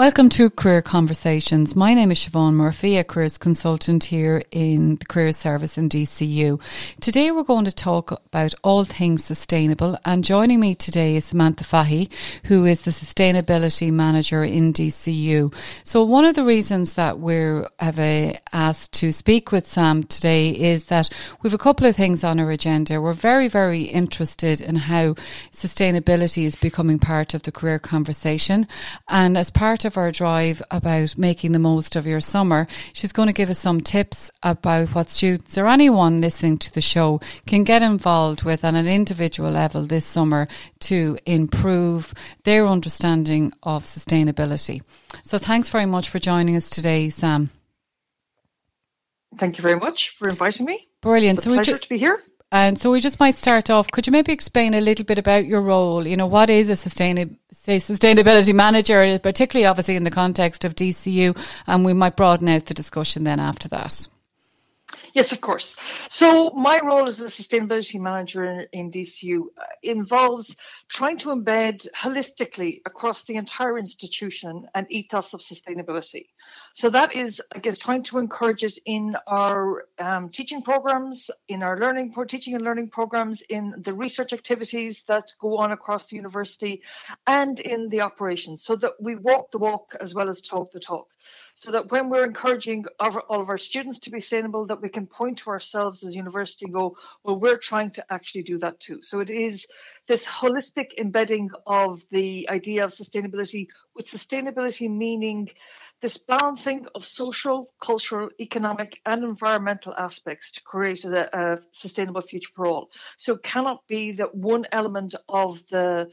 Welcome to Career Conversations. My name is Siobhan Murphy, a careers consultant here in the Careers Service in DCU. Today we're going to talk about all things sustainable, and joining me today is Samantha Fahy, who is the Sustainability Manager in DCU. So one of the reasons that we have asked to speak with Sam today is that we have a couple of things on our agenda. We're very, very interested in how sustainability is becoming part of the career conversation, and as part of our drive about making the most of your summer, she's going to give us some tips about what students or anyone listening to the show can get involved with on an individual level this summer to improve their understanding of sustainability. So thanks very much for joining us today, Sam. Thank you very much for inviting me. Brilliant. It's a pleasure to be here. And so we just might start off. Could you maybe explain a little bit about your role? You know, what is a sustainability manager, particularly obviously in the context of DCU, and we might broaden out the discussion then after that. Yes, of course. So my role as the sustainability manager in DCU involves trying to embed holistically across the entire institution an ethos of sustainability. So that is, I guess, trying to encourage us in our teaching programs, in our teaching and learning programs, in the research activities that go on across the university, and in the operations, so that we walk the walk as well as talk the talk. So that when we're encouraging all of our students to be sustainable, that we can point to ourselves as a university and go, well, we're trying to actually do that too. So it is this holistic embedding of the idea of sustainability, with sustainability meaning this balancing of social, cultural, economic and environmental aspects to create a sustainable future for all. So it cannot be that one element of the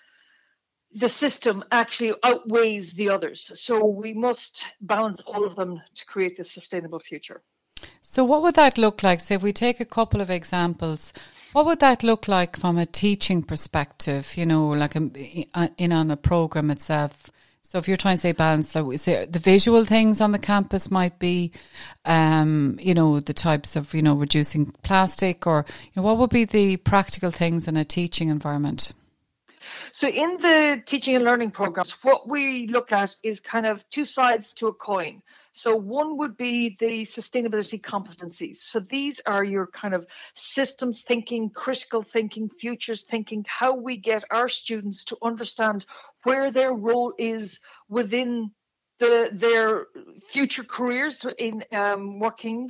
system actually outweighs the others. So we must balance all of them to create this sustainable future. So what would that look like? So if we take a couple of examples, what would that look like from a teaching perspective, you know, like in on a program itself? So if you're trying to say balance, so is there the visual things on the campus might be, you know, the types of, you know, reducing plastic, or, you know, what would be the practical things in a teaching environment? So in the teaching and learning programs, what we look at is kind of two sides to a coin. So one would be the sustainability competencies. So these are your kind of systems thinking, critical thinking, futures thinking, how we get our students to understand where their role is within their future careers in working,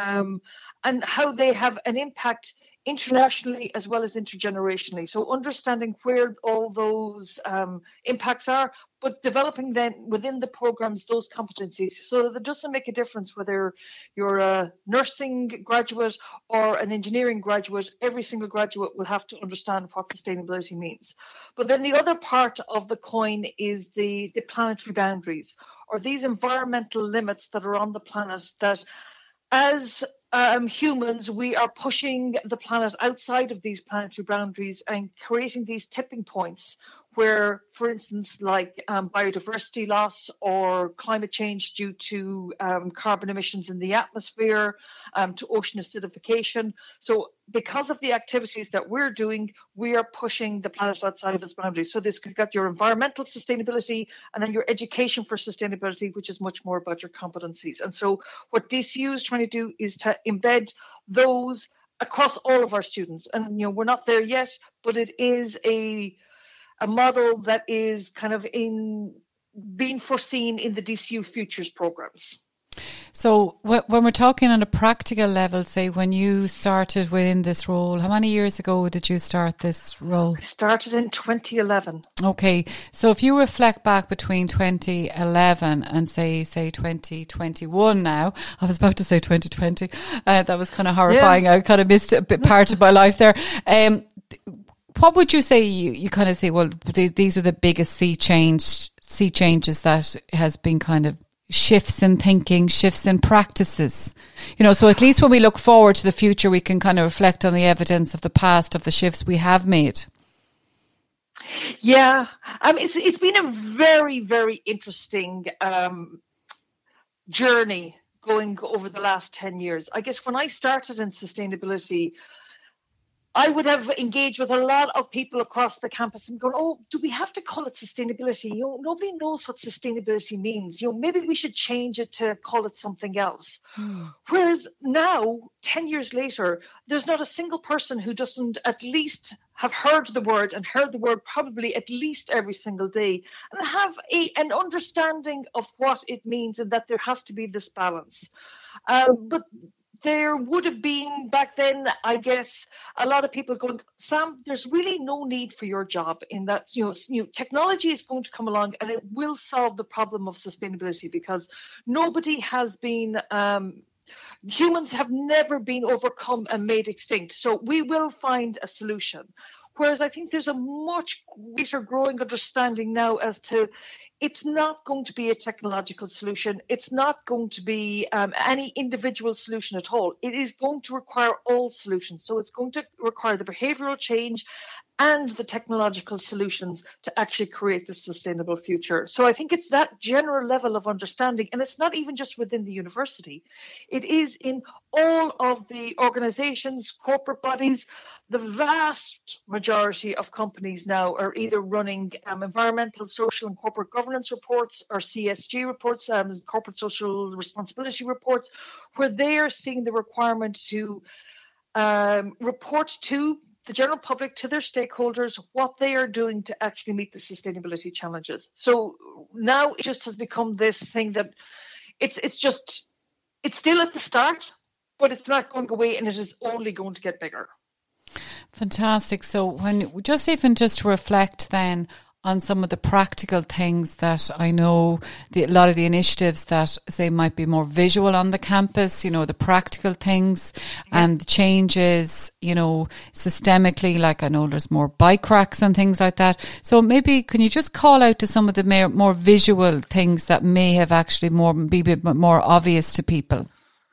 and how they have an impact internationally as well as intergenerationally. So understanding where all those impacts are, but developing then within the programs those competencies, so that it doesn't make a difference whether you're a nursing graduate or an engineering graduate. Every single graduate will have to understand what sustainability means. But then the other part of the coin is the planetary boundaries, or these environmental limits that are on the planet, that as humans, we are pushing the planet outside of these planetary boundaries and creating these tipping points where, for instance, like biodiversity loss or climate change due to carbon emissions in the atmosphere, to ocean acidification. So because of the activities that we're doing, we are pushing the planet outside of its boundaries. So you've got your environmental sustainability and then your education for sustainability, which is much more about your competencies. And so what DCU is trying to do is to embed those across all of our students. And, you know, we're not there yet, but it is a model that is kind of being foreseen in the DCU Futures programs. So when we're talking on a practical level, say when you started within this role, how many years ago did you start this role? I started in 2011. Okay. So if you reflect back between 2011 and say 2021 now, I was about to say 2020. That was kind of horrifying. Yeah. I kind of missed a bit part of my life there. What would you say? You kind of say, well, these are the biggest sea changes that has been kind of shifts in thinking, shifts in practices. You know, so at least when we look forward to the future, we can kind of reflect on the evidence of the past, of the shifts we have made. Yeah, it's been a very, very interesting journey going over the last 10 years. I guess when I started in sustainability, I would have engaged with a lot of people across the campus and gone, oh, do we have to call it sustainability? Nobody knows what sustainability means. Maybe we should change it to call it something else. Whereas now, 10 years later, there's not a single person who doesn't at least have heard the word probably at least every single day and have an understanding of what it means and that there has to be this balance. But there would have been back then, I guess, a lot of people going, Sam, there's really no need for your job in that, technology is going to come along and it will solve the problem of sustainability because nobody has been, humans have never been overcome and made extinct. So we will find a solution. Whereas I think there's a much greater growing understanding now as to it's not going to be a technological solution. It's not going to be any individual solution at all. It is going to require all solutions. So it's going to require the behavioral change and the technological solutions to actually create the sustainable future. So I think it's that general level of understanding, and it's not even just within the university. It is in all of the organizations, corporate bodies. The vast majority of companies now are either running environmental, social, and corporate governance reports or CSG reports, corporate social responsibility reports, where they are seeing the requirement to report to the general public, to their stakeholders, what they are doing to actually meet the sustainability challenges. So now it just has become this thing that it's still at the start, but it's not going away and it is only going to get bigger. Fantastic. So when just to reflect then on some of the practical things that I know, a lot of the initiatives that say might be more visual on the campus, the practical things and the changes, systemically, like I know there's more bike racks and things like that. So maybe can you just call out to some of the more visual things that may have actually be a bit more obvious to people?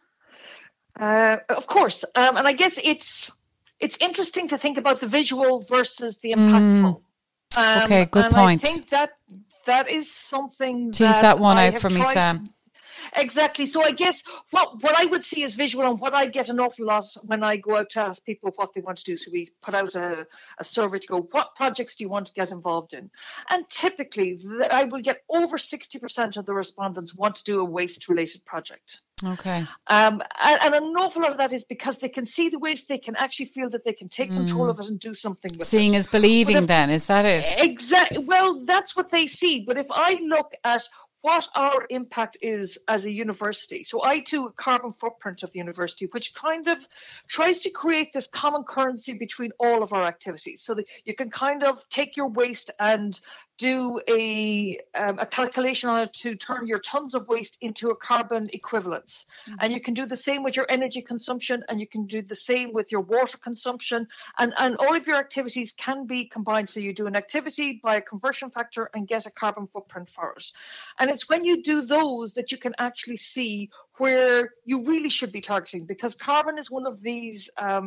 Of course. And I guess it's interesting to think about the visual versus the impactful. Okay, good point. I think that is something. Tease that one out for me, Sam. Exactly. So I guess what I would see as visual and what I get an awful lot when I go out to ask people what they want to do. So we put out a survey to go, what projects do you want to get involved in? And typically I will get over 60% of the respondents want to do a waste related project. Okay. And an awful lot of that is because they can see the waste, they can actually feel that they can take control of it and do something with it. Seeing is believing then, is that it? Exactly. Well, that's what they see. But if I look at what our impact is as a university. So I do a carbon footprint of the university, which kind of tries to create this common currency between all of our activities so that you can kind of take your waste and do a calculation on it to turn your tons of waste into a carbon equivalence. Mm-hmm. And you can do the same with your energy consumption, and you can do the same with your water consumption, and all of your activities can be combined. So you do an activity by a conversion factor and get a carbon footprint for it. And it's when you do those that you can actually see where you really should be targeting, because carbon is one of these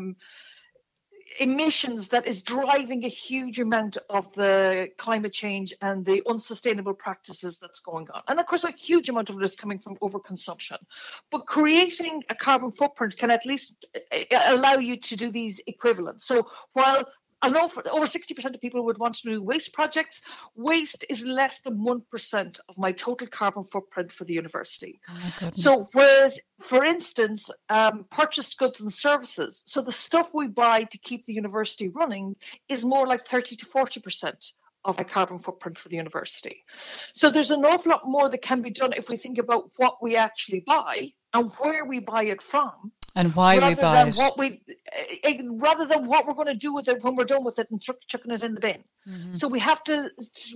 emissions that is driving a huge amount of the climate change and the unsustainable practices that's going on. And of course, a huge amount of it is coming from overconsumption. But creating a carbon footprint can at least allow you to do these equivalents. So while I know over 60% of people would want to do waste projects, waste is less than 1% of my total carbon footprint for the university. Oh, so whereas, for instance, purchased goods and services, so the stuff we buy to keep the university running is more like 30 to 40% of my carbon footprint for the university. So there's an awful lot more that can be done if we think about what we actually buy and where we buy it from. And why we buy it. Rather than what we're going to do with it when we're done with it and chucking it in the bin. Mm-hmm. So we have to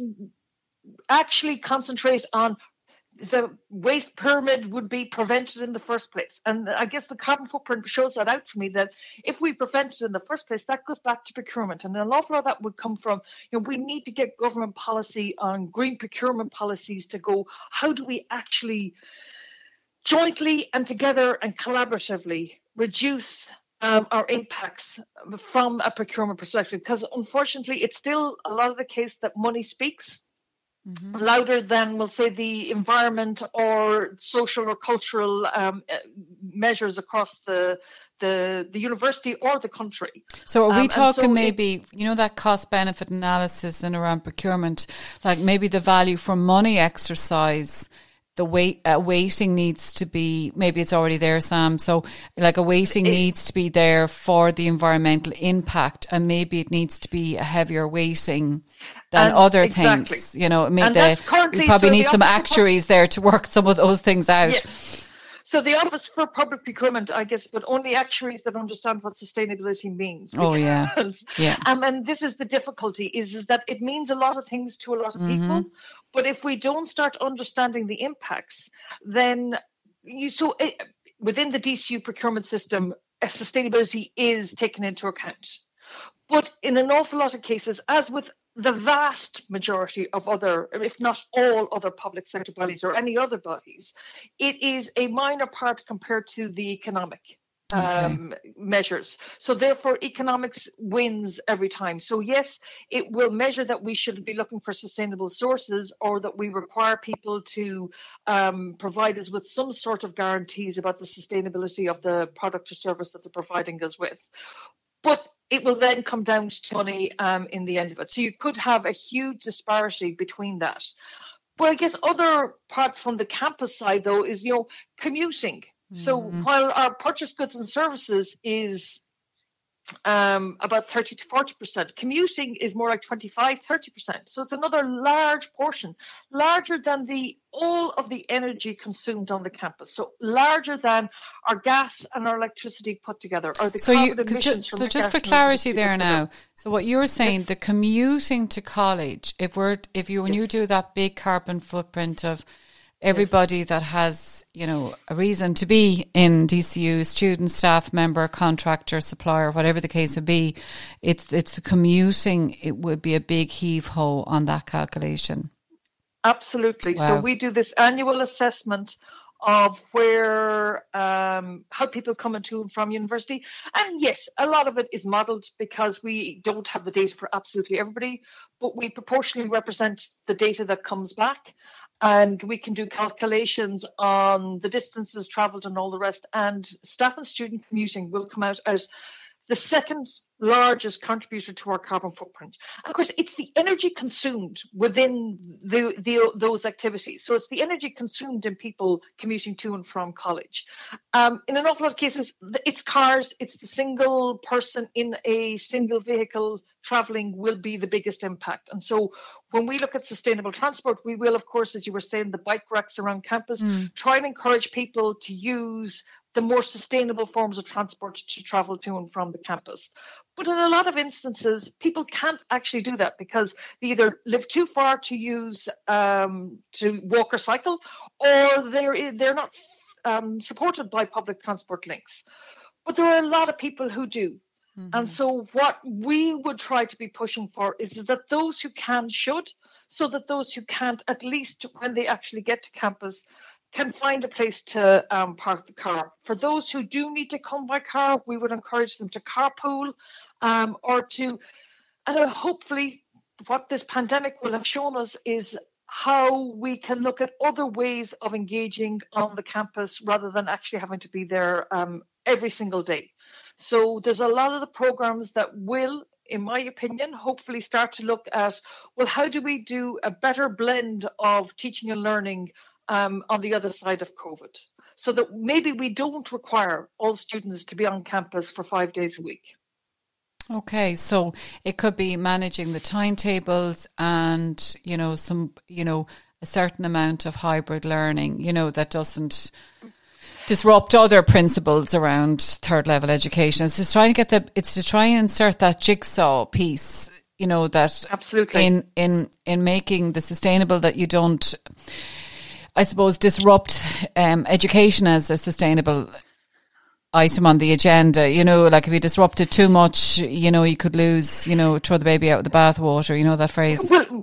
actually concentrate on the waste pyramid would be prevented in the first place. And I guess the carbon footprint shows that out for me, that if we prevent it in the first place, that goes back to procurement. And an awful lot of that would come from, we need to get government policy on green procurement policies to go, how do we actually jointly and together and collaboratively reduce our impacts from a procurement perspective? Because unfortunately, it's still a lot of the case that money speaks. louder than, we'll say, the environment or social or cultural measures across the university or the country. So are we talking maybe, that cost benefit analysis and around procurement, like maybe the value for money exercise, the weighting needs to be, maybe it's already there, Sam. So like a weighting needs to be there for the environmental impact, and maybe it needs to be a heavier weighting than other things. We probably need some actuaries there to work some of those things out. Yes. So the Office for Public Procurement, I guess, but only actuaries that understand what sustainability means. And this is the difficulty, is that it means a lot of things to a lot of people. But if we don't start understanding the impacts, then within the DCU procurement system, sustainability is taken into account. But in an awful lot of cases, as with the vast majority of other, if not all other public sector bodies or any other bodies, it is a minor part compared to the economic measures. So therefore, economics wins every time. So yes, it will measure that we should be looking for sustainable sources, or that we require people to provide us with some sort of guarantees about the sustainability of the product or service that they're providing us with. But it will then come down to money in the end of it. So you could have a huge disparity between that. But I guess other parts from the campus side, though, is, commuting. So while our purchase goods and services is about 30 to 40%, commuting is more like 25, 30%. So it's another large portion, larger than all of the energy consumed on the campus. So larger than our gas and our electricity put together, or the carbon emissions from the just for clarity there now. So what you're saying, the commuting to college, when you do that big carbon footprint of everybody that has, a reason to be in DCU, student, staff member, contractor, supplier, whatever the case would be, it's the commuting, it would be a big heave-ho on that calculation. Absolutely. Wow. So we do this annual assessment of where, how people come to and from university. And yes, a lot of it is modelled because we don't have the data for absolutely everybody, but we proportionally represent the data that comes back. And we can do calculations on the distances travelled and all the rest. And staff and student commuting will come out as the second largest contributor to our carbon footprint. And of course, it's the energy consumed within those activities. So it's the energy consumed in people commuting to and from college. In an awful lot of cases, it's cars, it's the single person in a single vehicle traveling will be the biggest impact. And so when we look at sustainable transport, we will, of course, as you were saying, the bike racks around campus, try and encourage people to use the more sustainable forms of transport to travel to and from the campus. But in a lot of instances, people can't actually do that because they either live too far to use to walk or cycle, or they're not supported by public transport links. But there are a lot of people who do. And so what we would try to be pushing for is that those who can should, so that those who can't, at least when they actually get to campus, can find a place to park the car. For those who do need to come by car, we would encourage them to carpool hopefully what this pandemic will have shown us is how we can look at other ways of engaging on the campus rather than actually having to be there every single day. So there's a lot of the programs that will, in my opinion, hopefully start to look at, well, how do we do a better blend of teaching and learning on the other side of COVID, so that maybe we don't require all students to be on campus for 5 days a week. Okay, so it could be managing the timetables and, a certain amount of hybrid learning, that doesn't disrupt other principles around third level education. It's just trying to try and insert that jigsaw piece, that absolutely in making the sustainable, that you don't, I suppose, disrupt education as a sustainable item on the agenda. Like if you disrupt it too much, you could lose, throw the baby out with the bathwater, that phrase. Well,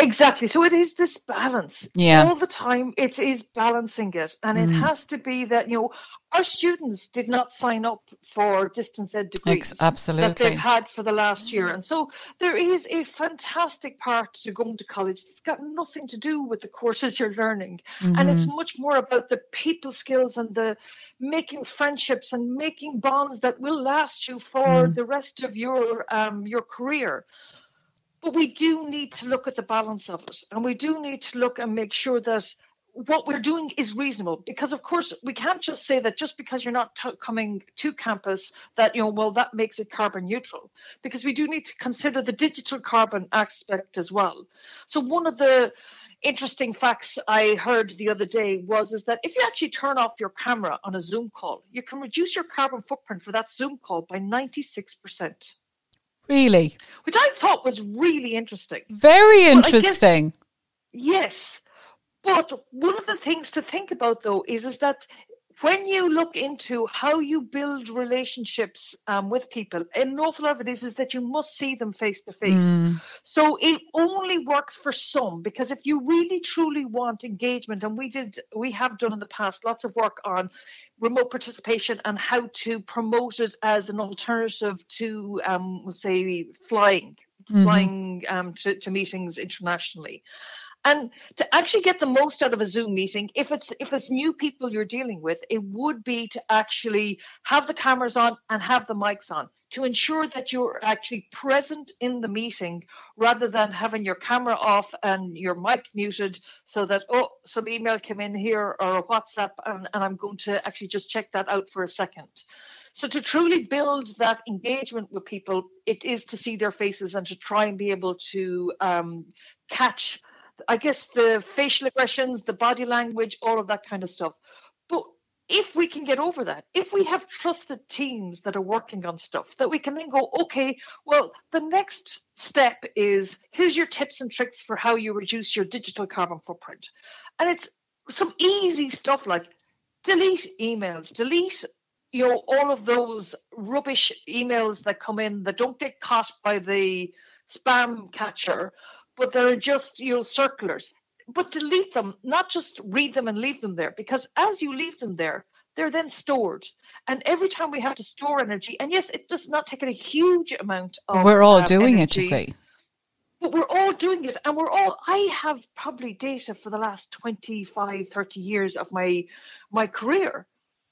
Exactly. So it is this balance. Yeah. All the time it is balancing it. And it has to be that, our students did not sign up for distance ed degrees Absolutely. that they've had for the last year. And so there is a fantastic part to going to college that's got nothing to do with the courses you're learning. And it's much more about the people skills and the making friendships and making bonds that will last you for the rest of your career. But we do need to look at the balance of it, and we do need to look and make sure that what we're doing is reasonable, because of course we can't just say that just because you're not coming to campus that, that makes it carbon neutral, because we do need to consider the digital carbon aspect as well. So one of the interesting facts I heard the other day is that if you actually turn off your camera on a Zoom call, you can reduce your carbon footprint for that Zoom call by 96%. Really? Which I thought was really interesting. Very interesting. Yes. But one of the things to think about, though, is that when you look into how you build relationships with people, an awful lot of it is that you must see them face to face. So it only works for some, because if you really truly want engagement, and we have done in the past lots of work on remote participation and how to promote it as an alternative to, say, flying to meetings internationally. And to actually get the most out of a Zoom meeting, if it's new people you're dealing with, it would be to actually have the cameras on and have the mics on to ensure that you're actually present in the meeting, rather than having your camera off and your mic muted so that, some email came in here or a WhatsApp and I'm going to actually just check that out for a second. So to truly build that engagement with people, it is to see their faces and to try and be able to catch, I guess, the facial expressions, the body language, all of that kind of stuff. But if we can get over that, if we have trusted teams that are working on stuff, that we can then go, okay, well, the next step is, here's your tips and tricks for how you reduce your digital carbon footprint. And it's some easy stuff like delete emails, delete all of those rubbish emails that come in that don't get caught by the spam catcher, but they're just, circulars. But delete them, not just read them and leave them there, because as you leave them there, they're then stored. And every time we have to store energy, and yes, it does not take a huge amount of we're all doing energy, it, you see. But we're all doing it, and I have probably data for the last 25, 30 years of my career.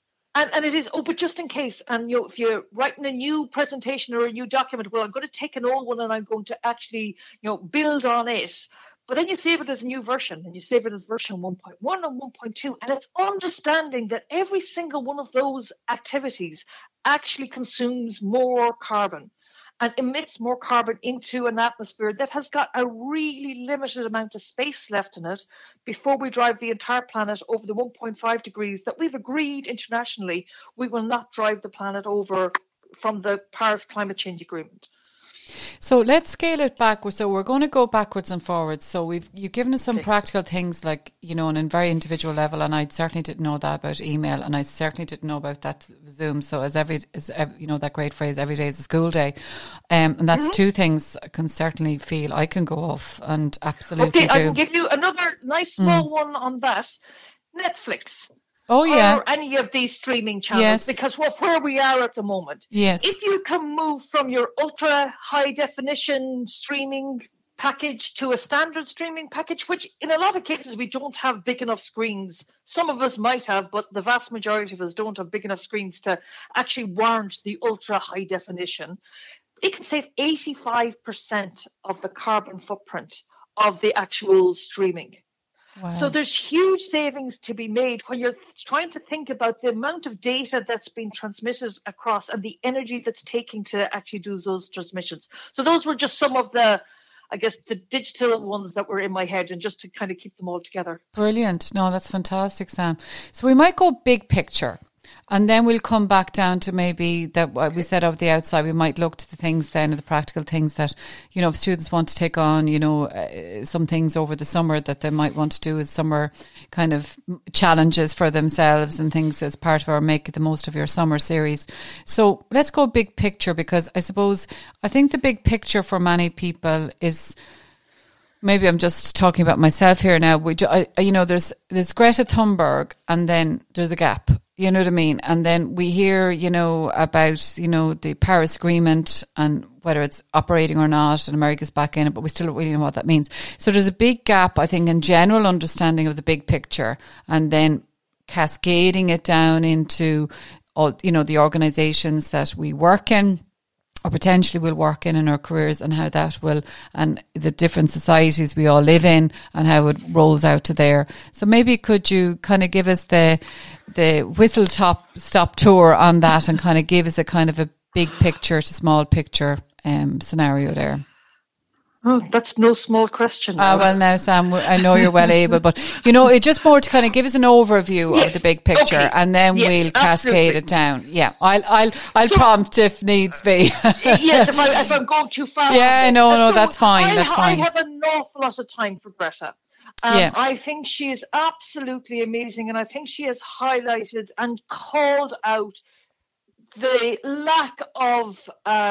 And it is, but just in case, and if you're writing a new presentation or a new document, well, I'm going to take an old one and I'm going to actually, build on it. But then you save it as a new version, and you save it as version 1.1 and 1.2. And it's understanding that every single one of those activities actually consumes more carbon and emits more carbon into an atmosphere that has got a really limited amount of space left in it before we drive the entire planet over the 1.5 degrees that we've agreed internationally we will not drive the planet over from the Paris Climate Change Agreement. So let's scale it backwards. So we're going to go backwards and forwards. So you've given us some practical things, like, on a very individual level, and I certainly didn't know that about email, and I certainly didn't know about that Zoom. So as that great phrase, every day is a school day, and that's two things I can certainly feel I can go off and absolutely do. I can give you another nice small one on that. Netflix. Oh, yeah. Or any of these streaming channels, yes. Because where we are at the moment. Yes. If you can move from your ultra high definition streaming package to a standard streaming package, which in a lot of cases we don't have big enough screens. Some of us might have, but the vast majority of us don't have big enough screens to actually warrant the ultra high definition. It can save 85% of the carbon footprint of the actual streaming. Wow. So there's huge savings to be made when you're trying to think about the amount of data that's being transmitted across and the energy that's taking to actually do those transmissions. So those were just some of the digital ones that were in my head, and just to kind of keep them all together. Brilliant. No, that's fantastic, Sam. So we might go big picture. And then we'll come back down to maybe that what we said of the outside. We might look to the things then, the practical things that, if students want to take on, some things over the summer that they might want to do as summer kind of challenges for themselves and things as part of our Make the Most of Your Summer series. So let's go big picture, because I think the big picture for many people is maybe I'm just talking about myself here now. There's Greta Thunberg, and then there's a gap. You know what I mean? And then we hear, about, the Paris Agreement and whether it's operating or not, and America's back in it, but we still don't really know what that means. So there's a big gap, I think, in general understanding of the big picture, and then cascading it down into all, the organisations that we work in, or potentially will work in our careers, and how that will, and the different societies we all live in, and how it rolls out to there. So maybe could you kind of give us the whistle stop tour on that, and kind of give us a kind of a big picture to small picture scenario there? Oh, that's no small question. Well, now, Sam, I know you're well able, but, it's just more to kind of give us an overview of the big picture, okay, and then we'll cascade it down. Yeah, I'll prompt if needs be. Yes, if I'm going too far. Yeah, no, that's fine. That's fine. I have an awful lot of time for Greta. I think she is absolutely amazing, and I think she has highlighted and called out the lack of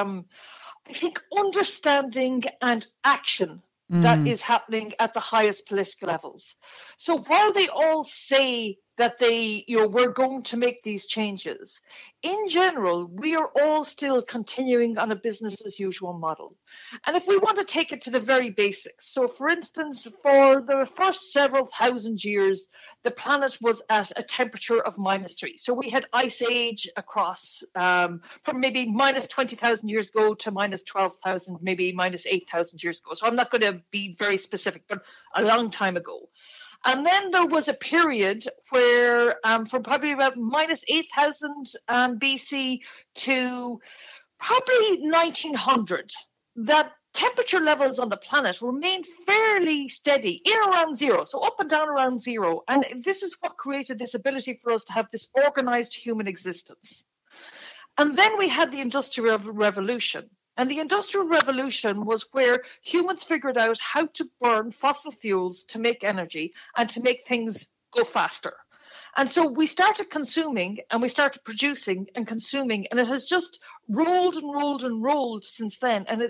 I think understanding and action that is happening at the highest political levels. So while they all say that we're going to make these changes, in general, we are all still continuing on a business as usual model. And if we want to take it to the very basics, so for instance, for the first several thousand years, the planet was at a temperature of -3. So we had ice age across from maybe minus 20,000 years ago to minus 12,000, maybe minus 8,000 years ago. So I'm not going to be very specific, but a long time ago. And then there was a period where from probably about minus 8,000 BC to probably 1900, that temperature levels on the planet remained fairly steady in around zero, so up and down around zero. And this is what created this ability for us to have this organized human existence. And then we had the Industrial Revolution. And the Industrial Revolution was where humans figured out how to burn fossil fuels to make energy and to make things go faster. And so we started consuming, and we started producing and consuming, and it has just rolled and rolled and rolled since then. And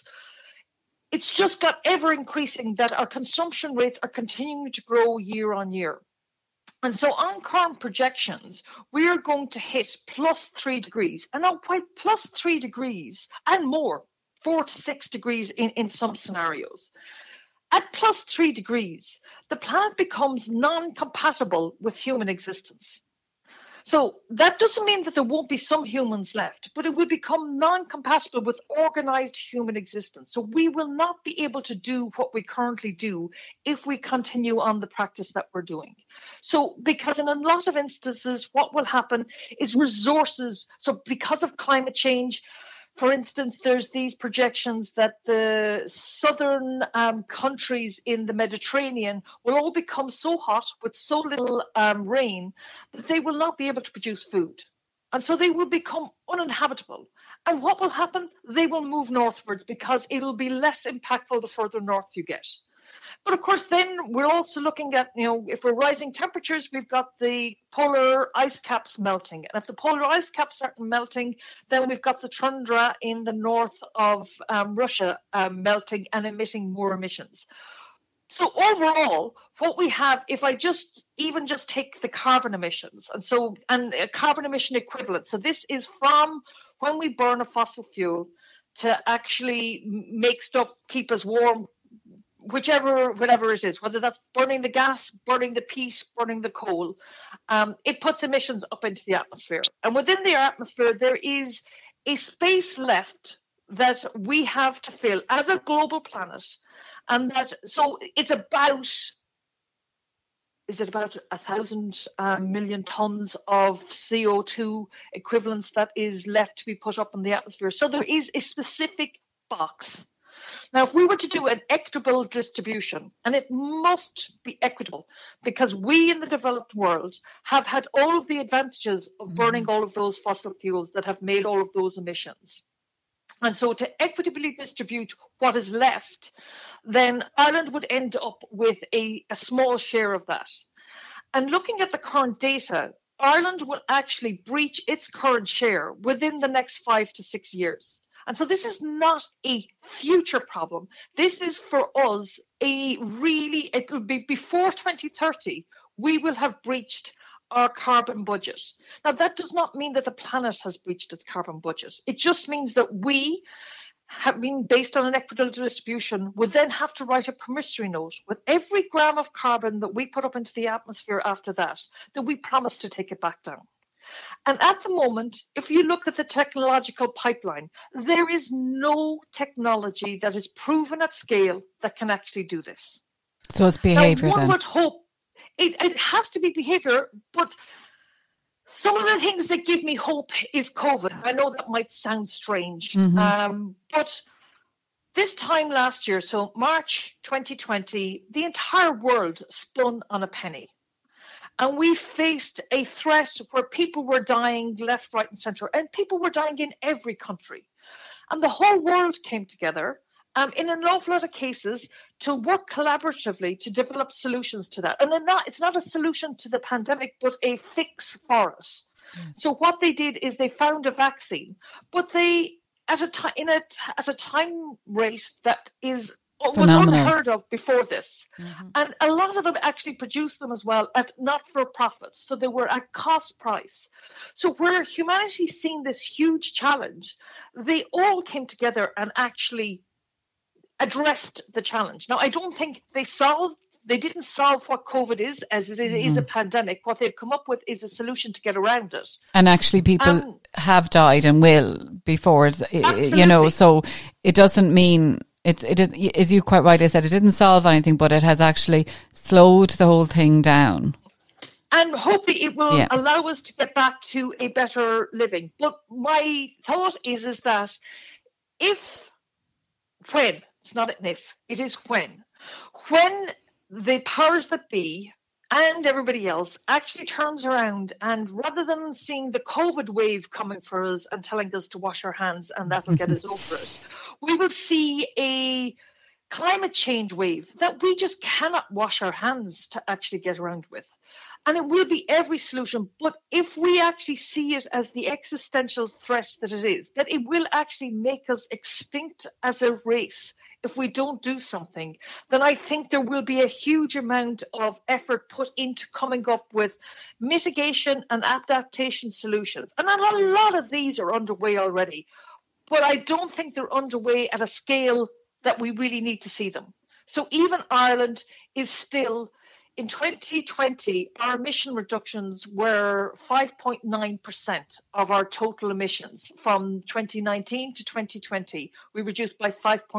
it's just got ever increasing, that our consumption rates are continuing to grow year on year. And so on current projections, we are going to hit plus 3 degrees. And now by plus 3 degrees and more, 4 to 6 degrees in some scenarios. At plus 3 degrees, the planet becomes non-compatible with human existence. So that doesn't mean that there won't be some humans left, but it will become non-compatible with organized human existence. So we will not be able to do what we currently do if we continue on the practice that we're doing. So because in a lot of instances, what will happen is resources. So because of climate change, for instance, there's these projections that the southern countries in the Mediterranean will all become so hot with so little rain that they will not be able to produce food. And so they will become uninhabitable. And what will happen? They will move northwards because it will be less impactful the further north you get. But of course, then we're also looking at, if we're rising temperatures, we've got the polar ice caps melting. And if the polar ice caps are melting, then we've got the tundra in the north of Russia melting and emitting more emissions. So overall, what we have, if I just take the carbon emissions, and a carbon emission equivalent. So this is from when we burn a fossil fuel to actually make stuff keep us warm, whatever it is, whether that's burning the gas, burning the peat, burning the coal, it puts emissions up into the atmosphere. And within the atmosphere, there is a space left that we have to fill as a global planet. And so it's about, is it about 1,000 million tons of CO2 equivalents that is left to be put up in the atmosphere. So there is a specific box. Now, if we were to do an equitable distribution, and it must be equitable because we in the developed world have had all of the advantages of burning all of those fossil fuels that have made all of those emissions. And so to equitably distribute what is left, then Ireland would end up with a small share of that. And looking at the current data, Ireland will actually breach its current share within the next 5 to 6 years. And so this is not a future problem. This is for us it will be before 2030, we will have breached our carbon budget. Now, that does not mean that the planet has breached its carbon budget. It just means that we, have been based on an equitable distribution, would then have to write a promissory note with every gram of carbon that we put up into the atmosphere after that we promise to take it back down. And at the moment, if you look at the technological pipeline, there is no technology that is proven at scale that can actually do this. So it's behavior. Now, one would hope it has to be behavior, but some of the things that give me hope is COVID. I know that might sound strange, but this time last year, so March 2020, the entire world spun on a penny. And we faced a threat where people were dying left, right, and centre, and people were dying in every country. And the whole world came together, in an awful lot of cases, to work collaboratively to develop solutions to that. And it's not a solution to the pandemic, but a fix for it. Yes. So what they did is they found a vaccine, but they at a time rate that was unheard of before this. And a lot of them actually produced them as well at not for profit. So they were at cost price. So where humanity's seen this huge challenge, they all came together and actually addressed the challenge. Now, I don't think they didn't solve what COVID is, as it is a pandemic. What they've come up with is a solution to get around it. And actually people have died and will before it, so it doesn't mean it, as you quite rightly said, it didn't solve anything, but it has actually slowed the whole thing down. And hopefully it will allow us to get back to a better living. But my thought is that it's not an if, it is when the powers that be and everybody else actually turns around, and rather than seeing the COVID wave coming for us and telling us to wash our hands and that'll get us over it, we will see a climate change wave that we just cannot wash our hands to actually get around with. And it will be every solution. But if we actually see it as the existential threat that it is, that it will actually make us extinct as a race if we don't do something, then I think there will be a huge amount of effort put into coming up with mitigation and adaptation solutions. And a lot of these are underway already. But I don't think they're underway at a scale that we really need to see them. So even Ireland is still... In 2020, our emission reductions were 5.9% of our total emissions. From 2019 to 2020, we reduced by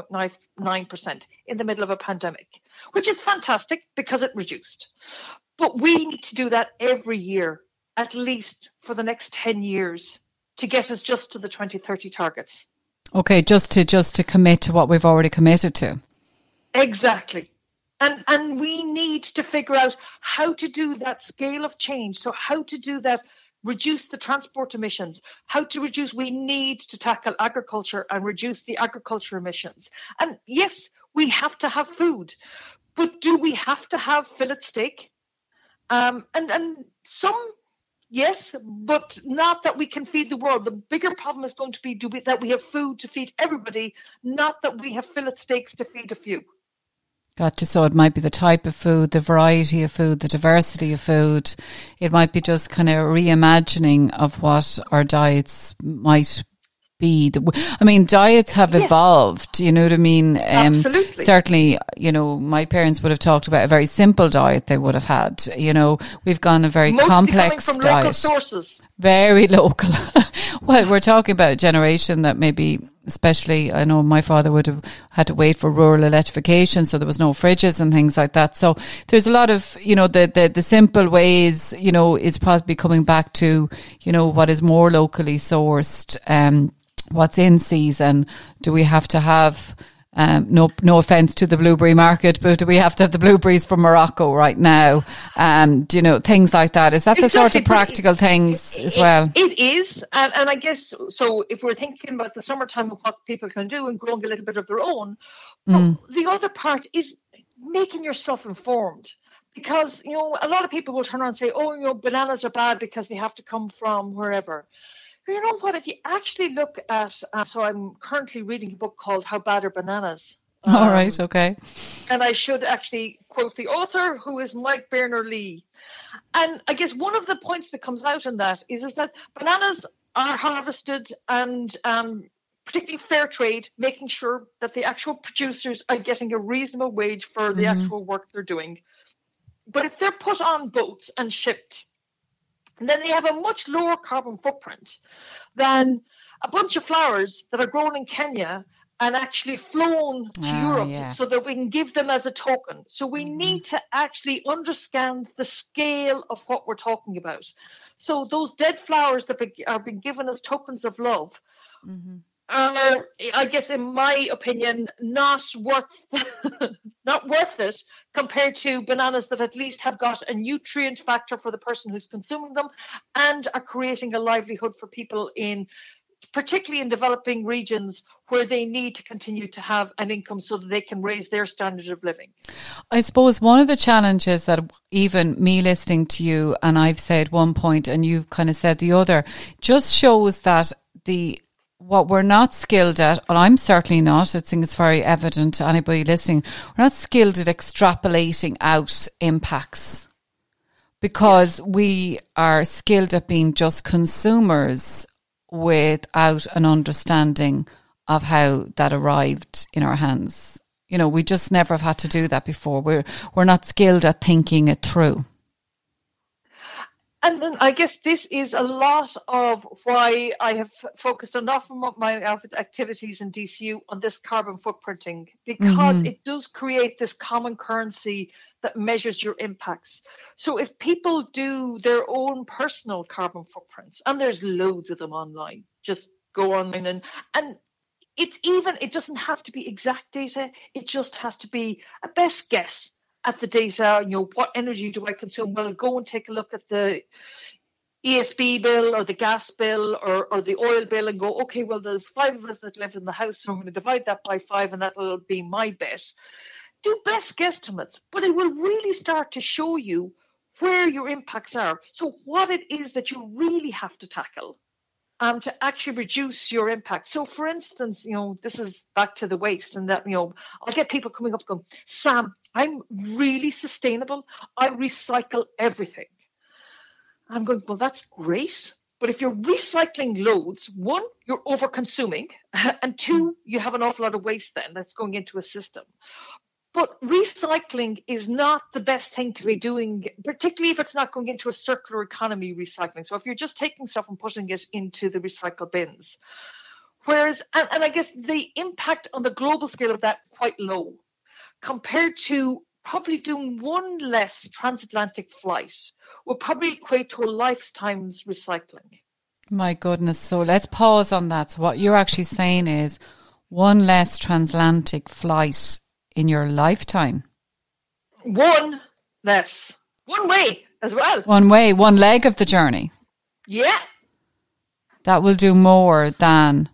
5.9% in the middle of a pandemic, which is fantastic because it reduced. But we need to do that every year, at least for the next 10 years, to get us just to the 2030 targets. Okay, just to commit to what we've already committed to. Exactly. And we need to figure out how to do that scale of change. So how to do that, reduce the transport emissions, we need to tackle agriculture and reduce the agriculture emissions. And yes, we have to have food, but do we have to have fillet steak? And some, yes, but not that we can feed the world. The bigger problem is going to be that we have food to feed everybody, not that we have fillet steaks to feed a few. Gotcha. So it might be the type of food, the variety of food, the diversity of food. It might be just kind of reimagining of what our diets might be. I mean, diets have evolved, you know what I mean? Absolutely. Certainly, my parents would have talked about a very simple diet they would have had. We've gone a very mostly complex coming from diet. Local sources. Very local. Well, we're talking about a generation that maybe, especially, I know my father would have had to wait for rural electrification, so there was no fridges and things like that. So there's a lot of, the simple ways, is possibly coming back to, what is more locally sourced, what's in season. Do we have to have, no offense to the blueberry market, but do we have to have the blueberries from Morocco right now? Things like that. Is that the sort of practical things as well? It is. And I guess, so if we're thinking about the summertime of what people can do and growing a little bit of their own, the other part is making yourself informed. Because, a lot of people will turn around and say, bananas are bad because they have to come from wherever. You know what? If you actually look at, so I'm currently reading a book called How Bad Are Bananas? All right, okay. And I should actually quote the author, who is Mike Berners-Lee. And I guess one of the points that comes out in that is that bananas are harvested and particularly fair trade, making sure that the actual producers are getting a reasonable wage for the actual work they're doing. But if they're put on boats and shipped, then they have a much lower carbon footprint than a bunch of flowers that are grown in Kenya and actually flown to Europe so that we can give them as a token. So we need to actually understand the scale of what we're talking about. So those dead flowers that are being given as tokens of love are, I guess, in my opinion, not worth it compared to bananas that at least have got a nutrient factor for the person who's consuming them and are creating a livelihood for people particularly in developing regions where they need to continue to have an income so that they can raise their standard of living. I suppose one of the challenges that even me listening to you, and I've said one point and you've kind of said the other, just shows that what we're not skilled at, and I'm certainly not, I think it's very evident to anybody listening, we're not skilled at extrapolating out impacts because we are skilled at being just consumers without an understanding of how that arrived in our hands. You know, we just never have had to do that before. We're not skilled at thinking it through. And then I guess this is a lot of why I have focused on often my activities in DCU on this carbon footprinting, because it does create this common currency that measures your impacts. So if people do their own personal carbon footprints, and there's loads of them online, just go online and it doesn't have to be exact data. It just has to be a best guess at the data. You know, what energy do I consume? Well, I'll go and take a look at the ESB bill or the gas bill or the oil bill and go, okay, well, there's 5 of us that live in the house, so I'm going to divide that by 5 and that will be my bet. Do best guesstimates, but it will really start to show you where your impacts are. So what it is that you really have to tackle to actually reduce your impact. So for instance, you know, this is back to the waste, and that, you know, I'll get people coming up going, Sam, I'm really sustainable. I recycle everything. I'm going, well, that's great. But if you're recycling loads, 1, you're over consuming, and 2, you have an awful lot of waste then that's going into a system. But recycling is not the best thing to be doing, particularly if it's not going into a circular economy recycling. So if you're just taking stuff and putting it into the recycle bins. Whereas, and I guess the impact on the global scale of that is quite low compared to probably doing 1 less transatlantic flight will probably equate to a lifetime's recycling. My goodness. So let's pause on that. So what you're actually saying is 1 less transatlantic flight in your lifetime. 1 less. 1 way as well. 1 way, 1 leg of the journey. Yeah. That will do more than...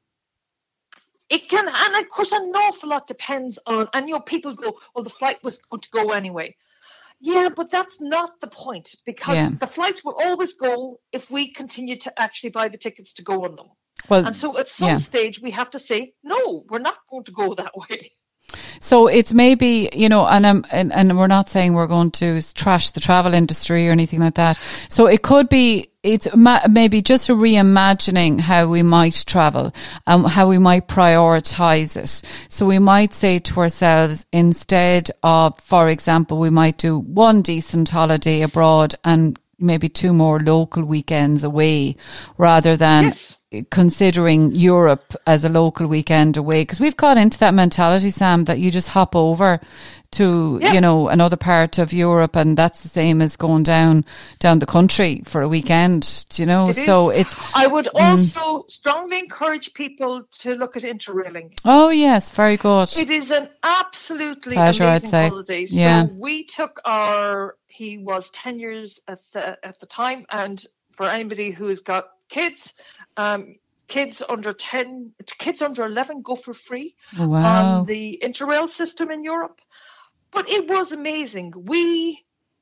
It can, and of course an awful lot depends on, and you know, people go, well, the flight was going to go anyway. Yeah, but that's not the point, because the flights will always go if we continue to actually buy the tickets to go on them. Well, and so at some stage we have to say, no, we're not going to go that way. So it's maybe, you know, and we're not saying we're going to trash the travel industry or anything like that. So it could be, it's maybe just a reimagining how we might travel, how we might prioritize it. So we might say to ourselves, instead of, for example, we might do 1 decent holiday abroad and maybe 2 more local weekends away, rather than considering Europe as a local weekend away, because we've got into that mentality, Sam, that you just hop over to you know, another part of Europe, and that's the same as going down the country for a weekend, you know. I would also strongly encourage people to look at interrailing. Oh yes, very good. It is an absolutely pleasure, amazing I'd say. holiday. So we took he was 10 years at the time, and for anybody who's got kids under 10, kids under 11 go for free on the Interrail system in Europe. But it was amazing. We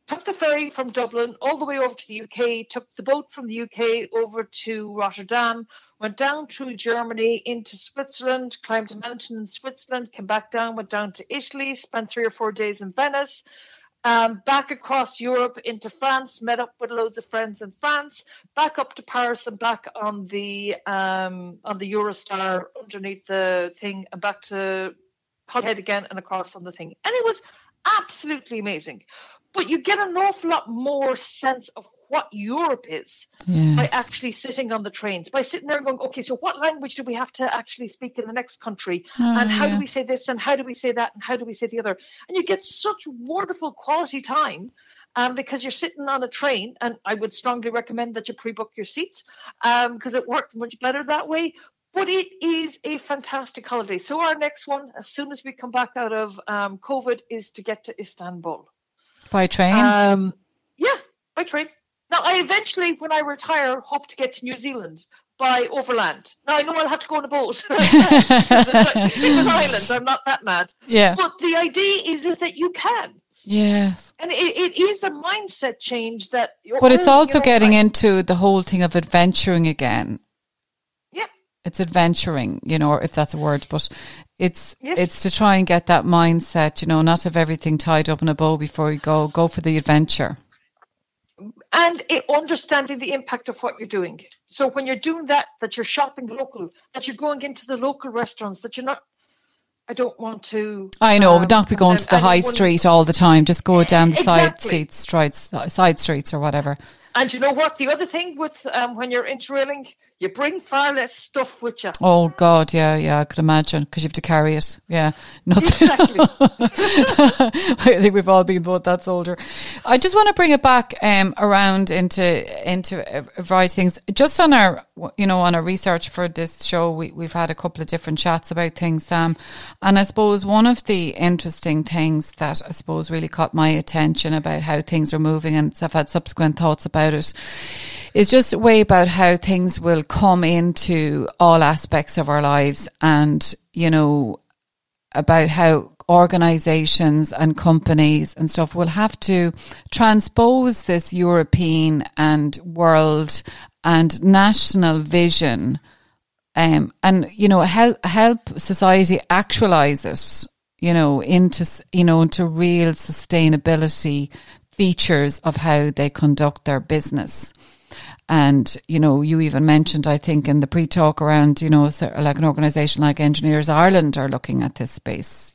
took the ferry from Dublin all the way over to the UK, took the boat from the UK over to Rotterdam, went down through Germany into Switzerland, climbed a mountain in Switzerland, came back down, went down to Italy, spent 3 or 4 days in Venice, back across Europe into France, met up with loads of friends in France, back up to Paris and back on the Eurostar underneath the thing, and back to Holyhead again and across on the thing. And it was absolutely amazing. But you get an awful lot more sense of what Europe is by actually sitting on the trains, by sitting there and going, okay, so what language do we have to actually speak in the next country? And how do we say this? And how do we say that? And how do we say the other? And you get such wonderful quality time because you're sitting on a train. And I would strongly recommend that you pre-book your seats because it works much better that way. But it is a fantastic holiday. So our next one, as soon as we come back out of COVID, is to get to Istanbul. By train? Yeah, by train. Now, I eventually, when I retire, hope to get to New Zealand by overland. Now, I know I'll have to go on a boat. It's an island. I'm not that mad. Yeah. But the idea is that you can. Yes. And it is a mindset change that... But it's also getting into the whole thing of adventuring again. Yeah. It's adventuring, if that's a word, but it's to try and get that mindset, not have everything tied up in a bow before you go for the adventure. And understanding the impact of what you're doing. So when you're doing that you're shopping local, that you're going into the local restaurants, that you're not, I don't want to... I know, but not be going to the high street all the time. Just go down the side streets or whatever. And you know what? The other thing with when you're interrailing, you bring far less stuff with you. Oh, God, yeah, I could imagine, because you have to carry it. Yeah, exactly. I think we've all been both that older. I just want to bring it back around into a variety of things. Just on our, on our research for this show, we've had a couple of different chats about things, Sam. And I suppose one of the interesting things that I suppose really caught my attention about how things are moving, and I've had subsequent thoughts about it, is just a way about how things will come into all aspects of our lives, and, about how organisations and companies and stuff will have to transpose this European and world and national vision and, help society actualise it, into real sustainability features of how they conduct their business. And, you even mentioned, I think, in the pre-talk around, like an organisation like Engineers Ireland are looking at this space,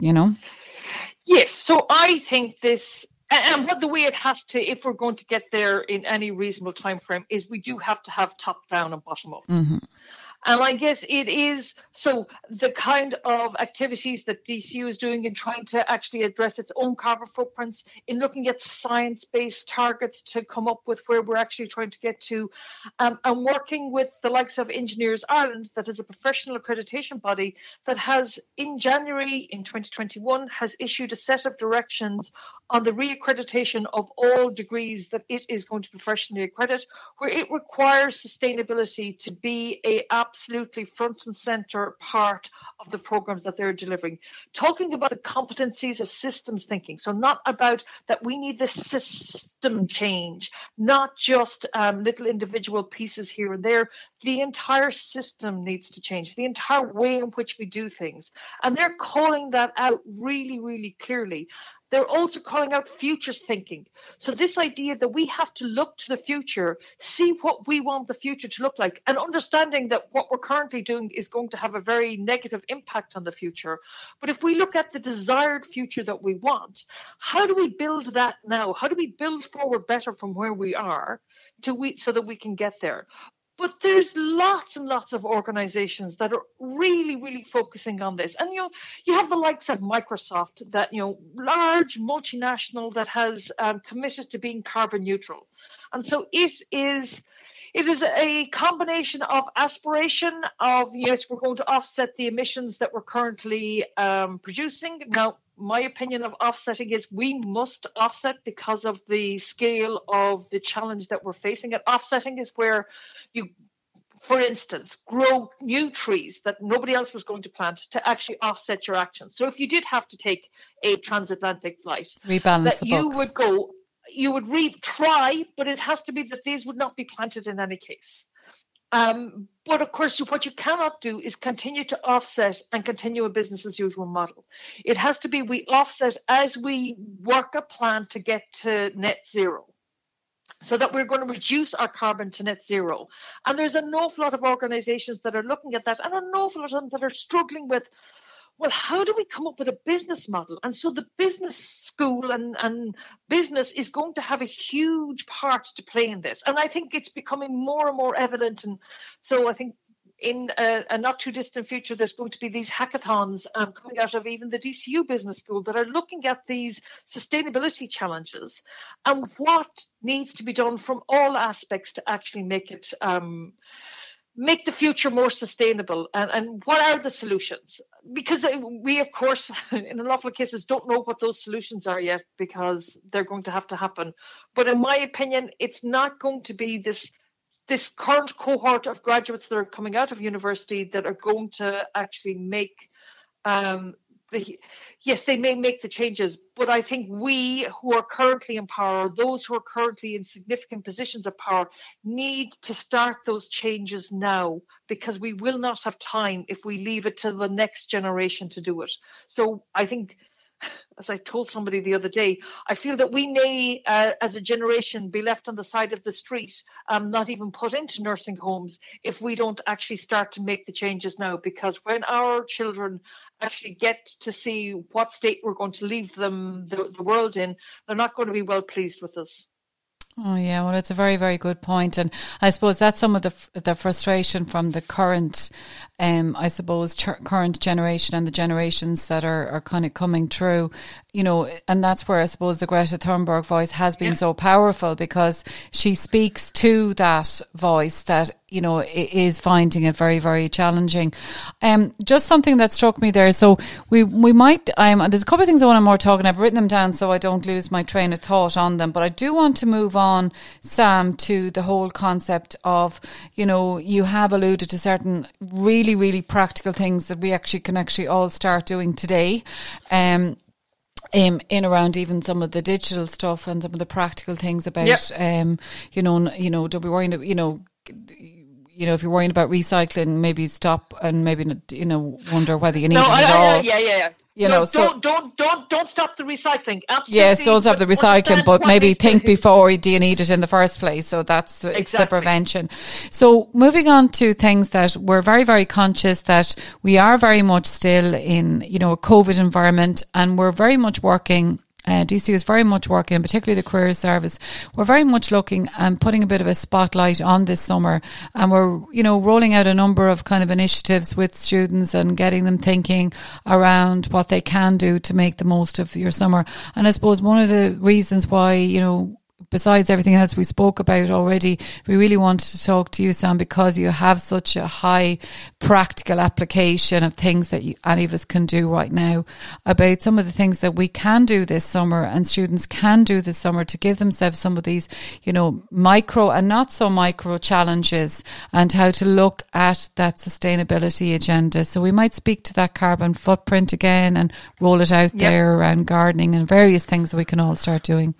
Yes, so I think this, and what the way it has to, if we're going to get there in any reasonable time frame, is we do have to have top down and bottom up. Mm-hmm. And I guess it is, so the kind of activities that DCU is doing in trying to actually address its own carbon footprints, in looking at science-based targets to come up with where we're actually trying to get to, and working with the likes of Engineers Ireland, that is a professional accreditation body that has, in January in 2021, has issued a set of directions on the reaccreditation of all degrees that it is going to professionally accredit, where it requires sustainability to be a absolutely front and center part of the programs that they're delivering. Talking about the competencies of systems thinking. So not about that we need this system change, not just little individual pieces here and there. The entire system needs to change, the entire way in which we do things. And they're calling that out really, really clearly. They're also calling out futures thinking. So this idea that we have to look to the future, see what we want the future to look like, and understanding that what we're currently doing is going to have a very negative impact on the future. But if we look at the desired future that we want, how do we build that now? How do we build forward better from where we are so that we can get there? But there's lots and lots of organizations that are really, really focusing on this. And, you have the likes of Microsoft, that, large multinational that has committed to being carbon neutral. And so it is a combination of aspiration of, yes, we're going to offset the emissions that we're currently producing. Now, my opinion of offsetting is we must offset because of the scale of the challenge that we're facing. And offsetting is where you, for instance, grow new trees that nobody else was going to plant to actually offset your actions. So if you did have to take a transatlantic flight, rebalance that the you books. would go, you would try, but it has to be that these would not be planted in any case. But of course, what you cannot do is continue to offset and continue a business as usual model. It has to be we offset as we work a plan to get to net zero, so that we're going to reduce our carbon to net zero. And there's an awful lot of organizations that are looking at that, and an awful lot of them that are struggling with, well, how do we come up with a business model? And so the business school and business is going to have a huge part to play in this. And I think it's becoming more and more evident. And so I think in a not too distant future, there's going to be these hackathons coming out of even the DCU Business School that are looking at these sustainability challenges and what needs to be done from all aspects to actually make it make the future more sustainable, and what are the solutions? Because we, of course, in a lot of cases don't know what those solutions are yet, because they're going to have to happen. But in my opinion, it's not going to be this current cohort of graduates that are coming out of university that are going to actually make yes, they may make the changes, but I think we who are currently in power, those who are currently in significant positions of power, need to start those changes now, because we will not have time if we leave it to the next generation to do it. So I think, as I told somebody the other day, I feel that we may, as a generation, be left on the side of the street, not even put into nursing homes, if we don't actually start to make the changes now. Because when our children actually get to see what state we're going to leave them, the world in, they're not going to be well pleased with us. Oh yeah, well, it's a very, very good point. And I suppose that's some of the frustration from the current, current generation and the generations that are kind of coming through, you know, and that's where I suppose the Greta Thunberg voice has been so powerful, because she speaks to that voice that, you know, is finding it very, very challenging. Just something that struck me there. So we might, there's a couple of things I want to more talk, and I've written them down so I don't lose my train of thought on them. But I do want to move on, Sam, to the whole concept of, you know, you have alluded to certain really, really practical things that we can all start doing today. In around even some of the digital stuff and some of the practical things about, don't be worrying, if you're worrying about recycling, maybe stop and maybe, wonder whether you need it at all. Don't stop the recycling. Absolutely. Yes, don't stop the recycling, but maybe think before, do you need it in the first place? So it's the prevention. So moving on to things that we're very, very conscious that we are very much still in, a COVID environment, and we're very much working. DCU is very much working, and particularly the Careers Service. We're very much looking and putting a bit of a spotlight on this summer, and we're, rolling out a number of kind of initiatives with students and getting them thinking around what they can do to make the most of your summer. And I suppose one of the reasons why, besides everything else we spoke about already, we really wanted to talk to you, Sam, because you have such a high practical application of things that any of us can do right now, about some of the things that we can do this summer and students can do this summer to give themselves some of these, micro and not so micro challenges, and how to look at that sustainability agenda. So we might speak to that carbon footprint again and roll it out there around gardening and various things that we can all start doing.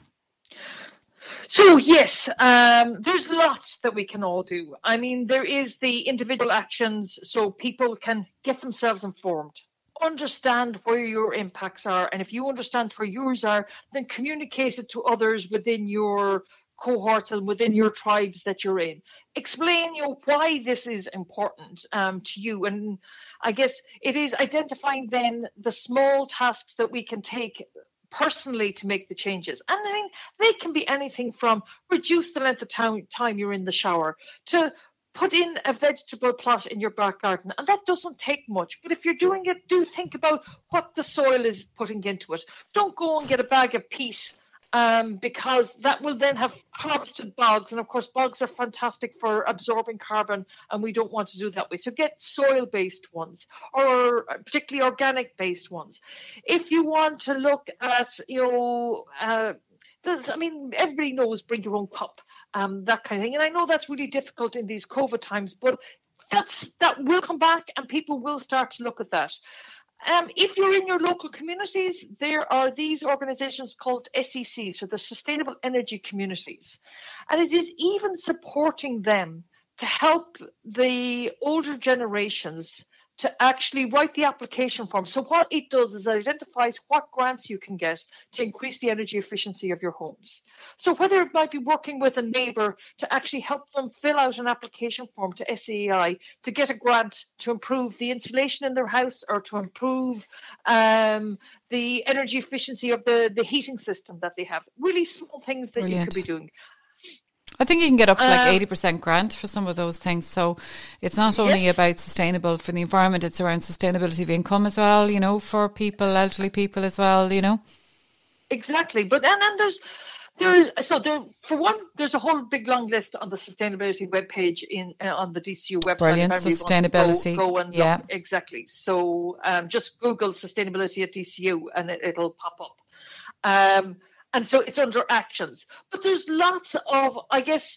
So yes, there's lots that we can all do. I mean, there is the individual actions, so people can get themselves informed, understand where your impacts are, and if you understand where yours are, then communicate it to others within your cohorts and within your tribes that you're in. Explain, why this is important to you, and I guess it is identifying then the small tasks that we can take personally to make the changes. And I mean, they can be anything from reduce the length of time you're in the shower, to put in a vegetable plot in your back garden. And that doesn't take much. But if you're doing it, do think about what the soil is putting into it. Don't go and get a bag of peat, because that will then have harvested bogs. And of course, bogs are fantastic for absorbing carbon, and we don't want to do that way. So get soil-based ones, or particularly organic-based ones. If you want to look at, everybody knows bring your own cup, that kind of thing. And I know that's really difficult in these COVID times, but that will come back, and people will start to look at that. If you're in your local communities, there are these organizations called SEC, so the Sustainable Energy Communities. And it is even supporting them to help the older generations to actually write the application form. So what it does is it identifies what grants you can get to increase the energy efficiency of your homes. So whether it might be working with a neighbour to actually help them fill out an application form to SEI to get a grant to improve the insulation in their house or to improve the energy efficiency of the heating system that they have. Really small things that you could be doing. I think you can get up to like 80% grant for some of those things. So it's not only about sustainable for the environment, it's around sustainability of income as well, you know, for people, elderly people as well, you know. Exactly. But and for one, there's a whole big long list on the sustainability webpage on the DCU website. Brilliant. Sustainability. Go and look. Exactly. So just Google sustainability at DCU and it'll pop up. And so it's under actions. But there's lots of, I guess,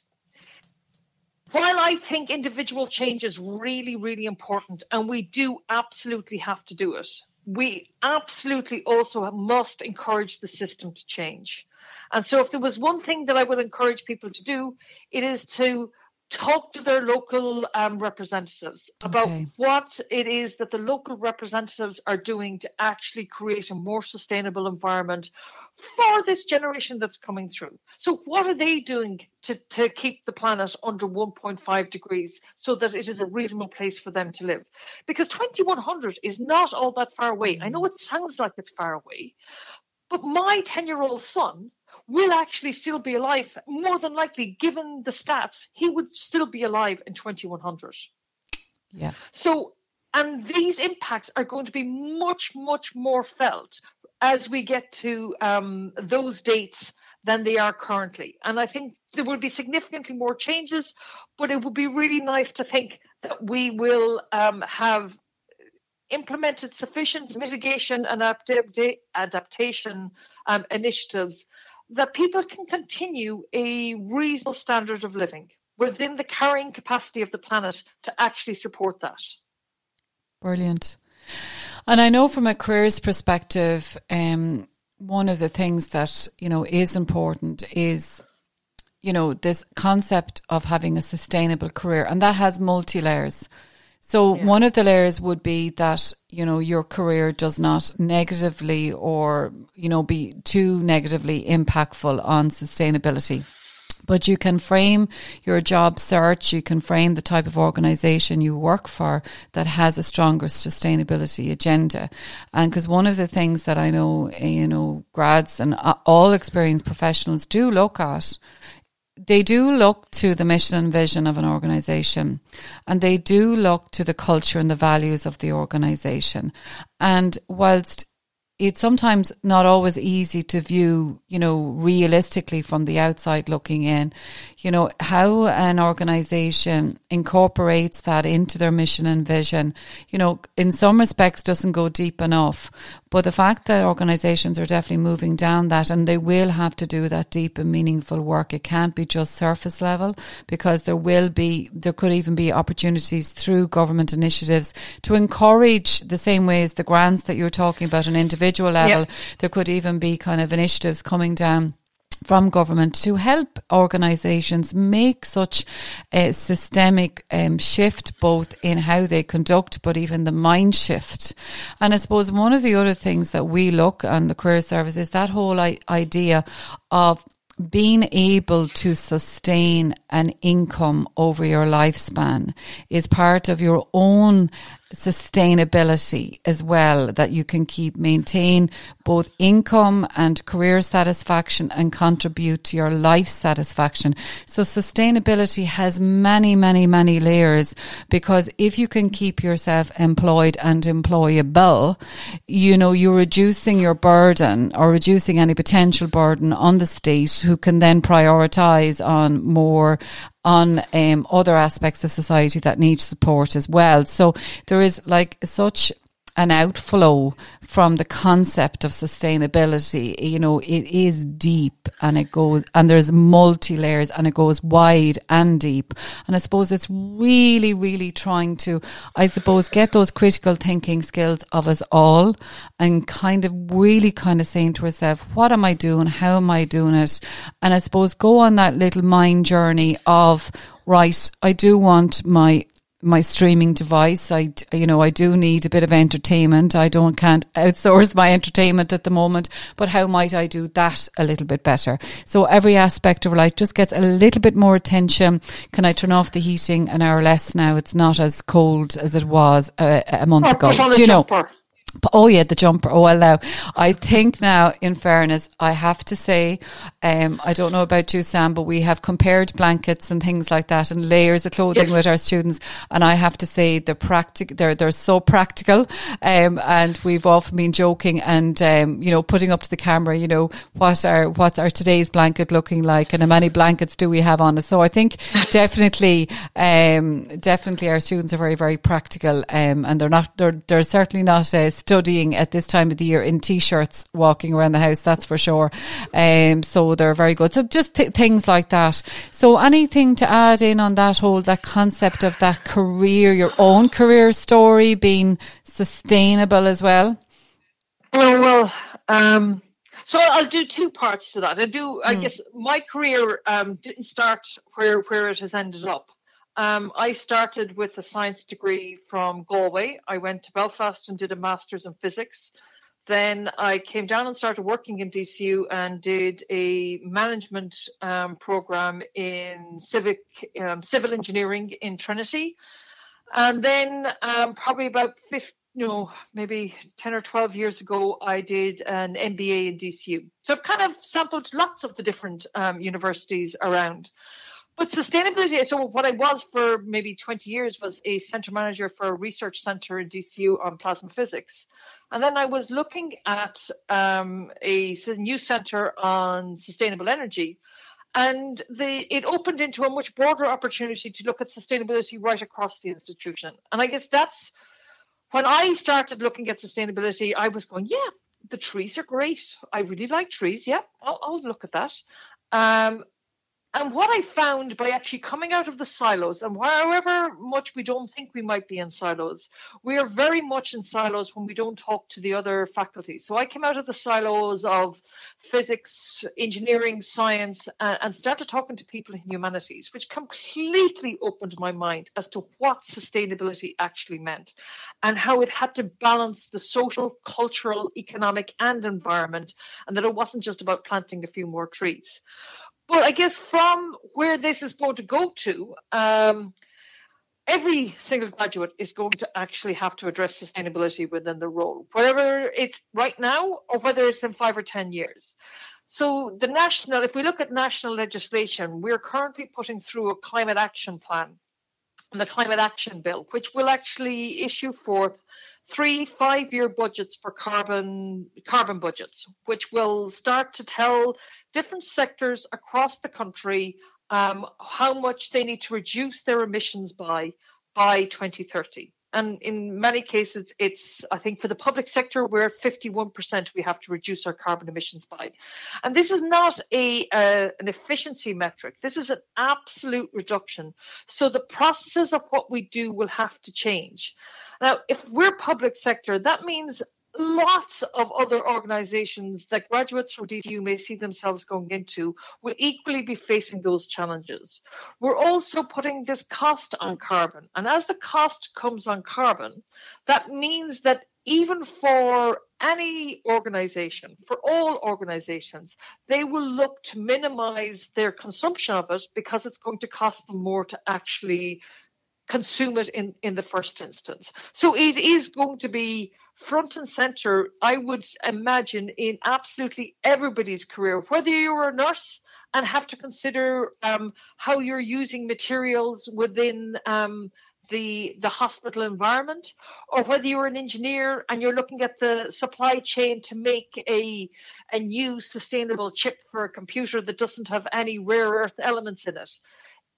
while I think individual change is really, really important, and we do absolutely have to do it, we absolutely also must encourage the system to change. And so if there was one thing that I would encourage people to do, it is to talk to their local representatives about what it is that the local representatives are doing to actually create a more sustainable environment for this generation that's coming through. So what are they doing to keep the planet under 1.5 degrees so that it is a reasonable place for them to live? Because 2100 is not all that far away. I know it sounds like it's far away, but my 10-year-old son will actually still be alive. More than likely, given the stats, he would still be alive in 2100. Yeah. So, and these impacts are going to be much, much more felt as we get to those dates than they are currently. And I think there will be significantly more changes, but it would be really nice to think that we will have implemented sufficient mitigation and adaptation initiatives that people can continue a reasonable standard of living within the carrying capacity of the planet to actually support that. Brilliant. And I know from a careers perspective, one of the things that, you know, is important is, you know, this concept of having a sustainable career, and that has multi-layers. So one of the layers would be that, you know, your career does not negatively or, you know, be too negatively impactful on sustainability. But you can frame your job search, you can frame the type of organisation you work for that has a stronger sustainability agenda. And because one of the things that I know, you know, grads and all experienced professionals do look at, they do look to the mission and vision of an organisation, and they do look to the culture and the values of the organisation. And whilst it's sometimes not always easy to view, you know, realistically from the outside looking in, you know, how an organisation incorporates that into their mission and vision, you know, in some respects doesn't go deep enough. But the fact that organisations are definitely moving down that, and they will have to do that deep and meaningful work. It can't be just surface level, because there could even be opportunities through government initiatives to encourage, the same way as the grants that you're talking about on individual level. Yep. There could even be kind of initiatives coming down from government to help organisations make such a systemic shift, both in how they conduct, but even the mind shift. And I suppose one of the other things that we look on the career service is that whole idea of being able to sustain an income over your lifespan is part of your own sustainability as well, that you can maintain both income and career satisfaction and contribute to your life satisfaction. So sustainability has many, many, many layers, because if you can keep yourself employed and employable, you know, you're reducing your burden or reducing any potential burden on the state, who can then prioritise on other aspects of society that need support as well. So there is like such an outflow from the concept of sustainability. You know, it is deep, and it goes, and there's multi layers, and it goes wide and deep. And I suppose it's really, really trying to, I suppose, get those critical thinking skills of us all, and kind of really kind of saying to ourselves, what am I doing? How am I doing it? And I suppose go on that little mind journey of, right, I do want my streaming device. I do need a bit of entertainment. Can't outsource my entertainment at the moment, but how might I do that a little bit better? So every aspect of our life just gets a little bit more attention. Can I turn off the heating an hour less now? It's not as cold as it was a month ago. Put on a jumper. Oh yeah, the jumper. Oh well, now I think now, in fairness, I have to say, I don't know about you, Sam, but we have compared blankets and things like that and layers of clothing with our students, and I have to say they're so practical, and we've often been joking and putting up to the camera, what's our today's blanket looking like, and how many blankets do we have on it. So I think definitely our students are very, very practical, and they're certainly not studying at this time of the year in t-shirts walking around the house, that's for sure. So they're very good. So just things like that. So anything to add in on that concept of that career, your own career story being sustainable as well? So I'll do two parts to that. I guess my career didn't start where it has ended up. I started with a science degree from Galway. I went to Belfast and did a master's in physics. Then I came down and started working in DCU and did a management program in civil engineering in Trinity. And then probably about maybe 10 or 12 years ago, I did an MBA in DCU. So I've kind of sampled lots of the different universities around. But sustainability, so what I was for maybe 20 years was a center manager for a research center in DCU on plasma physics. And then I was looking at a new center on sustainable energy. And it opened into a much broader opportunity to look at sustainability right across the institution. And I guess that's when I started looking at sustainability, I was going, yeah, the trees are great. I really like trees. Yeah, I'll look at that. And what I found by actually coming out of the silos, and however much we don't think we might be in silos, we are very much in silos when we don't talk to the other faculties. So I came out of the silos of physics, engineering, science, and started talking to people in humanities, which completely opened my mind as to what sustainability actually meant and how it had to balance the social, cultural, economic, and environment, and that it wasn't just about planting a few more trees. But I guess from where this is going to go to, every single graduate is going to actually have to address sustainability within the role, whether it's right now or whether it's in 5 or 10 years. So if we look at national legislation, we're currently putting through a climate action plan and the climate action bill, which will actually issue forth 3 5-year budgets for carbon budgets, which will start to tell different sectors across the country how much they need to reduce their emissions by 2030. And in many cases, I think for the public sector, we're at 51% we have to reduce our carbon emissions by. And this is not an efficiency metric. This is an absolute reduction. So the processes of what we do will have to change. Now, if we're public sector, that means lots of other organizations that graduates from DCU may see themselves going into will equally be facing those challenges. We're also putting this cost on carbon. And as the cost comes on carbon, that means that even for any organization, for all organizations, they will look to minimize their consumption of it because it's going to cost them more to actually consume it in the first instance. So it is going to be front and center, I would imagine, in absolutely everybody's career, whether you're a nurse and have to consider how you're using materials within the hospital environment, or whether you're an engineer and you're looking at the supply chain to make a new sustainable chip for a computer that doesn't have any rare earth elements in it.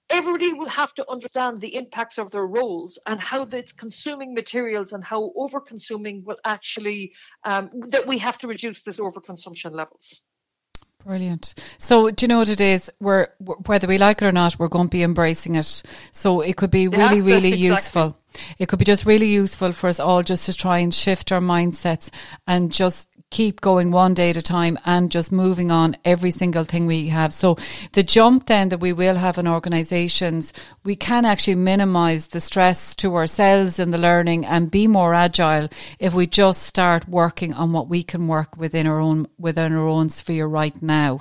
everybody will have to understand the impacts of their roles and how it's consuming materials and how over-consuming will actually, that we have to reduce this overconsumption levels. Brilliant. So do you know what it is? We're whether we like it or not, we're going to be embracing it. So it could be really, really exactly. useful. It could be just really useful for us all just to try and shift our mindsets and just keep going one day at a time and just moving on every single thing we have. So the jump then that we will have in organisations, we can actually minimise the stress to ourselves in the learning and be more agile if we just start working on what we can work within our own sphere right now.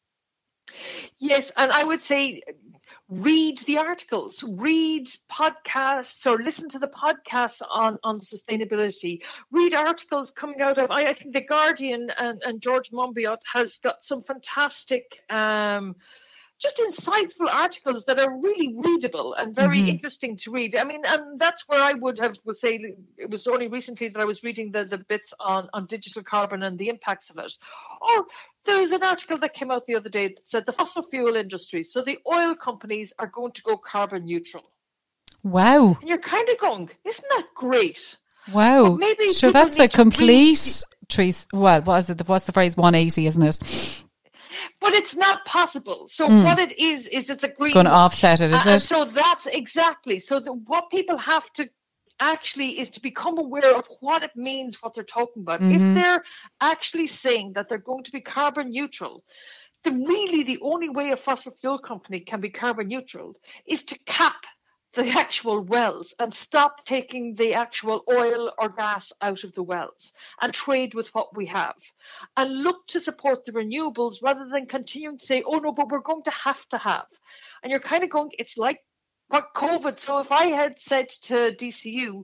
Yes, and I would say read the articles, read podcasts or listen to the podcasts on sustainability, read articles coming out of, I think The Guardian and George Monbiot has got some fantastic, just insightful articles that are really readable and very interesting to read. I mean, and that's where I would say it was only recently that I was reading the bits on digital carbon and the impacts of it. Or there's an article that came out the other day that said the fossil fuel industry, so the oil companies are going to go carbon neutral. Wow. And you're kind of going, isn't that great? Wow. But maybe sure, that's a complete what's the phrase 180, isn't it? But it's not possible. So what it is it's a green. Going to offset it, is it? So that's exactly. So what people have to actually is to become aware of what it means, what they're talking about. If they're actually saying that they're going to be carbon neutral, then really the only way a fossil fuel company can be carbon neutral is to cap the actual wells and stop taking the actual oil or gas out of the wells and trade with what we have and look to support the renewables rather than continuing to say, oh no, but we're going to have. And you're kind of going, it's like what COVID. So if I had said to DCU,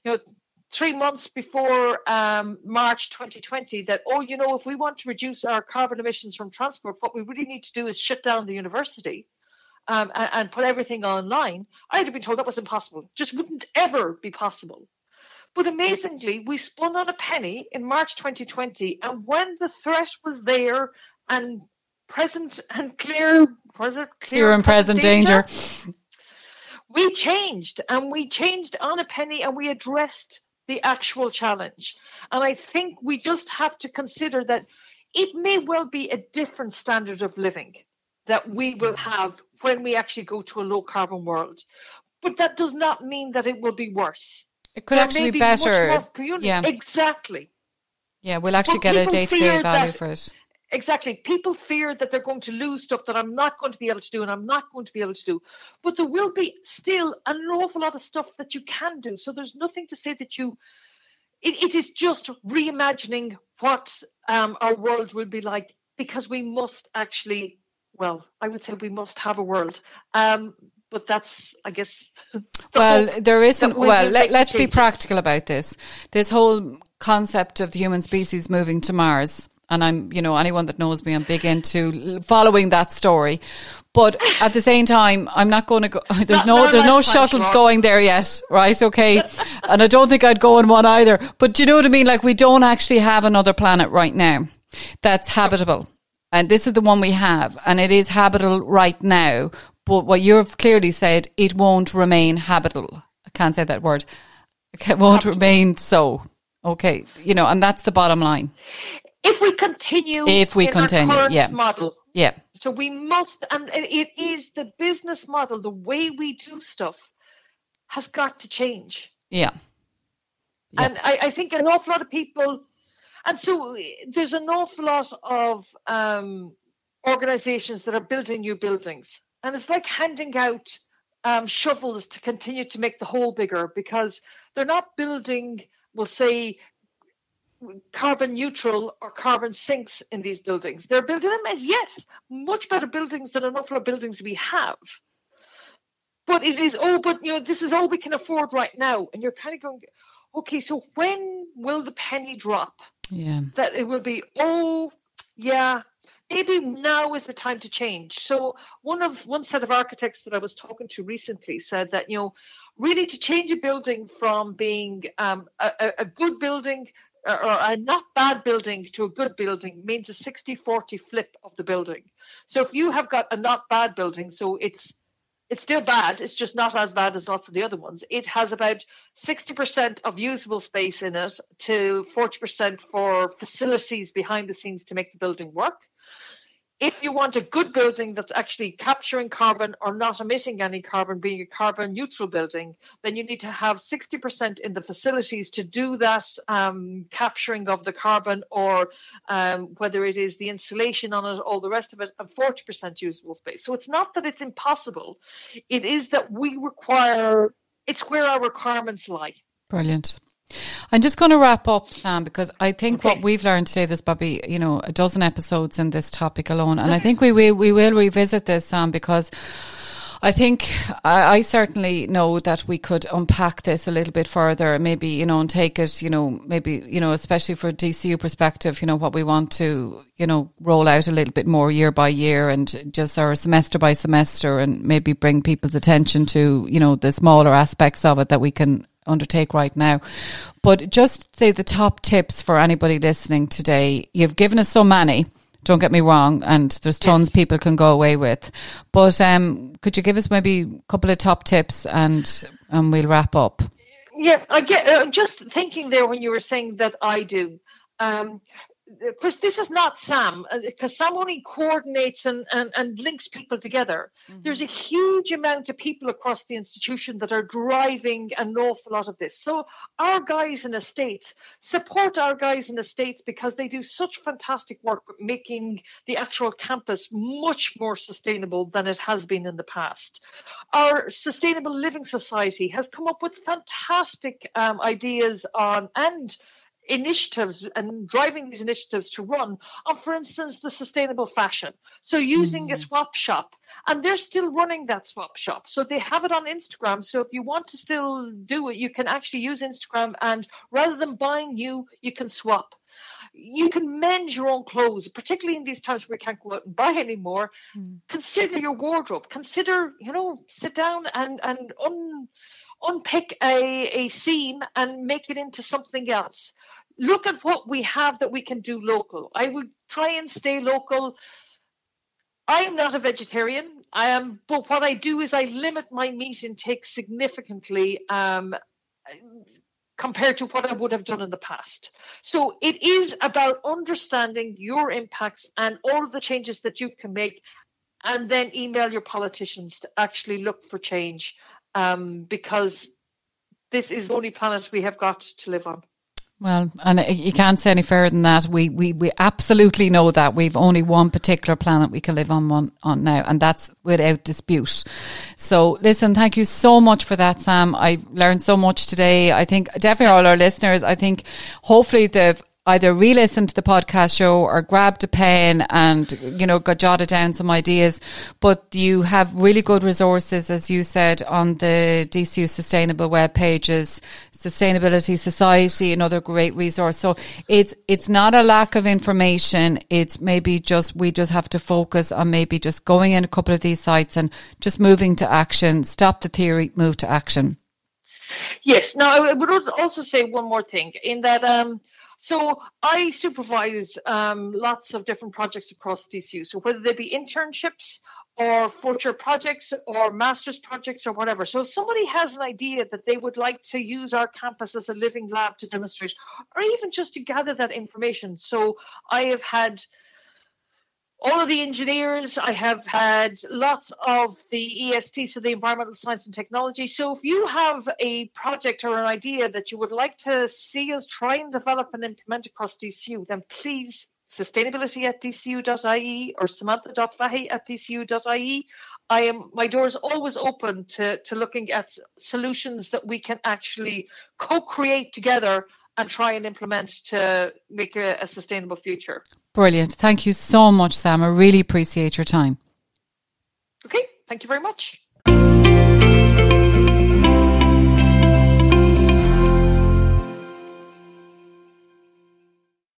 3 months before March 2020 that, if we want to reduce our carbon emissions from transport, what we really need to do is shut down the university. And put everything online, I'd have been told that was impossible. Just wouldn't ever be possible. But amazingly, we spun on a penny in March 2020. And when the threat was there and present and clear, clear and present danger, we changed. And we changed on a penny and we addressed the actual challenge. And I think we just have to consider that it may well be a different standard of living that we will have when we actually go to a low carbon world. But that does not mean that it will be worse. It could actually be better. Yeah. Exactly. Yeah, we'll actually get a day-to-day value for it. Exactly. People fear that they're going to lose stuff that I'm not going to be able to do and I'm not going to be able to do. But there will be still an awful lot of stuff that you can do. So there's nothing to say that it is just reimagining what our world will be like, because we must actually, I would say we must have a world. But that's, I guess. There isn't. Let's be practical about this. This whole concept of the human species moving to Mars. And I'm, anyone that knows me, I'm big into following that story. But at the same time, I'm not going to go. There's no shuttles going there yet, right? Okay. And I don't think I'd go on one either. But do you know what I mean? Like, we don't actually have another planet right now that's habitable. And this is the one we have, and it is habitable right now. But what you've clearly said, it won't remain habitable. I can't say that word. It won't remain so. Okay, and that's the bottom line. If we continue our current model. Yeah. So we must, and it is the business model, the way we do stuff has got to change. Yeah. And I think an awful lot of people. And so there's an awful lot of organizations that are building new buildings. And it's like handing out shovels to continue to make the hole bigger, because they're not building, we'll say, carbon neutral or carbon sinks in these buildings. They're building them as, yes, much better buildings than an awful lot of buildings we have. But it is, this is all we can afford right now. And you're kind of going, okay, so when will the penny drop? Yeah. That it will be, maybe now is the time to change. So one set of architects that I was talking to recently said that, really to change a building from being a good building or a not bad building to a good building means a 60-40 flip of the building. So if you have got a not bad building, so it's It's still bad. It's just not as bad as lots of the other ones. It has about 60% of usable space in it to 40% for facilities behind the scenes to make the building work. If you want a good building that's actually capturing carbon or not emitting any carbon, being a carbon neutral building, then you need to have 60% in the facilities to do that capturing of the carbon, or whether it is the insulation on it, all the rest of it, and 40% usable space. So it's not that it's impossible. It is that it's where our requirements lie. Brilliant. I'm just going to wrap up, Sam, because I think what we've learned today, there's probably, a dozen episodes in this topic alone. And I think we will revisit this, Sam, because I think I certainly know that we could unpack this a little bit further, maybe, and take it, maybe, especially for DCU perspective, what we want to, roll out a little bit more year by year and just our semester by semester, and maybe bring people's attention to, the smaller aspects of it that we can undertake right now. But just say the top tips for anybody listening today. You've given us so many, don't get me wrong, and there's tons people can go away with, but could you give us maybe a couple of top tips, and we'll wrap up? Yeah, I get just thinking there when you were saying that I do. Of course, this is not Sam, because Sam only coordinates and links people together. Mm-hmm. There's a huge amount of people across the institution that are driving an awful lot of this. So our guys in estates, support our guys in estates, because they do such fantastic work with making the actual campus much more sustainable than it has been in the past. Our Sustainable Living Society has come up with fantastic ideas on and initiatives, and driving these initiatives to run on, for instance, the sustainable fashion. So using a swap shop, and they're still running that swap shop. So they have it on Instagram. So if you want to still do it, you can actually use Instagram, and rather than buying new, you can swap. You can mend your own clothes, particularly in these times where we can't go out and buy anymore. Consider your wardrobe. Consider, sit down and unpick a seam and make it into something else. Look at what we have that we can do local. I would try and stay local. I am not a vegetarian. But what I do is I limit my meat intake significantly compared to what I would have done in the past. So it is about understanding your impacts and all of the changes that you can make, and then email your politicians to actually look for change. Because this is the only planet we have got to live on. Well, and you can't say any further than that. We absolutely know that we've only one particular planet we can live on now, and that's without dispute. So listen, thank you so much for that, Sam. I learned so much today. I think definitely all our listeners, I think hopefully they've either re-listened to the podcast show or grabbed a pen and, got jotted down some ideas. But you have really good resources, as you said, on the DCU Sustainable web pages, Sustainability Society, another great resource. So it's not a lack of information. It's maybe we just have to focus on maybe just going in a couple of these sites and just moving to action. Stop the theory, move to action. Yes. Now, I would also say one more thing in that, so I supervise lots of different projects across DCU. So whether they be internships or future projects or master's projects or whatever. So if somebody has an idea that they would like to use our campus as a living lab to demonstrate, or even just to gather that information. So I have had all of the engineers, I have had lots of the EST, so the Environmental Science and Technology. So if you have a project or an idea that you would like to see us try and develop and implement across DCU, then please, sustainability@dcu.ie or samantha.fahy@dcu.ie. My door is always open to looking at solutions that we can actually co-create together and try and implement to make a sustainable future. Brilliant. Thank you so much, Sam. I really appreciate your time. Okay. Thank you very much.